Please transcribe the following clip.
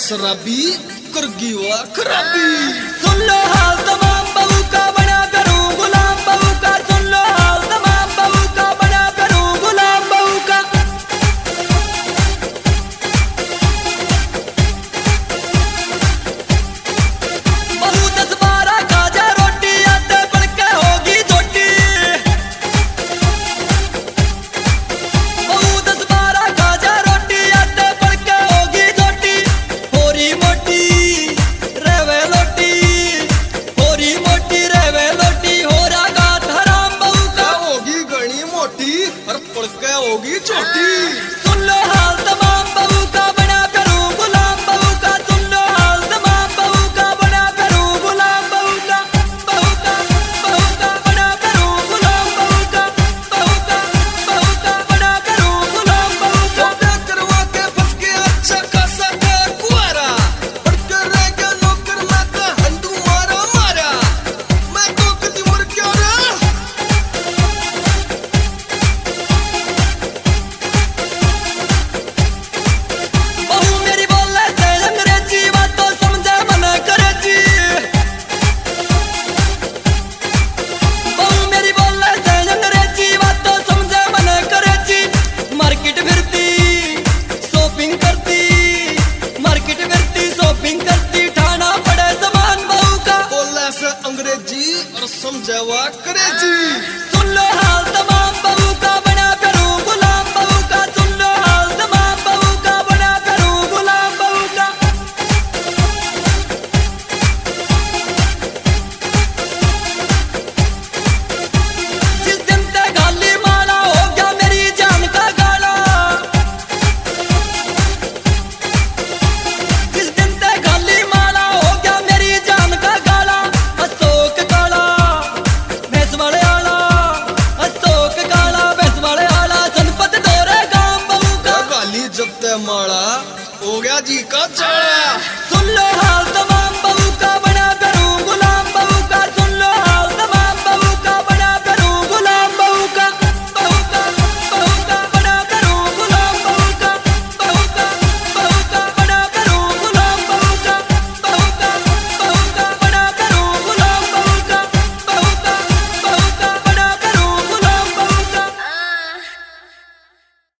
शराबी करगी वा खराबी। सुन लो हाल तमाम बहू का बना करूं गुलाम बहू का। सुन लो हाल तमाम बहू का बना करूं गुलाम बहू का। बहू 10-12 खा जा रोटी आते बढ़ के होगी छोटी। बहू 10-12 खा जा रोटी आते बढ़ के होगी छोटी। होरी मोटी रेवे लोटी, होरी मोटी रेवे लोटी। हो रहा हराम बहू का होगी घनी मोटी और पड़ के होगी छोटी। सुन लो हाल तमाम बहू का बना करूं गुलाम बहू का। सुन लो हाल तमाम बहू का बना करूं गुलाम बहू का। बहू का बना करूं गुलाम बहू का। बहू का बना करूं गुलाम बहू का। ब्याह करवा के फंस के अच्छा खासा का कुआरा, पड़ के रह गया नौकर मैं का हंडू मारा मारा। मैं तो कदी मर क्या रे। बहू मेरी बोले से अंग्रेजी बातों समझे मन करे जी। बहू मेरी बोले से अंग्रेजी बातों समझे मन करे जी। मार्केट फिरती शॉपिंग करती, मार्केट फिरती शॉपिंग करती। ठाना पड़े सामान बहू का बोले से अंग्रेजी और समझावा करेजी। सुन लो हाल तमाम बहू का बना करूं गुलाम बहू का। सुन लो हाल तमाम बहू का बना करूं गुलाम बहू का। जिस दिन ते गाली माला हो गया मेरी जान का गाला। जिस दिन ते गाली माला हो गया मेरी जान का गाला। अशोक काला भैंस वाले आला, अशोक काला भैंस वाले आला। जनपद दौरे गांव बहू का गाली जब ते माड़ा हो गया जी का चाड़ा।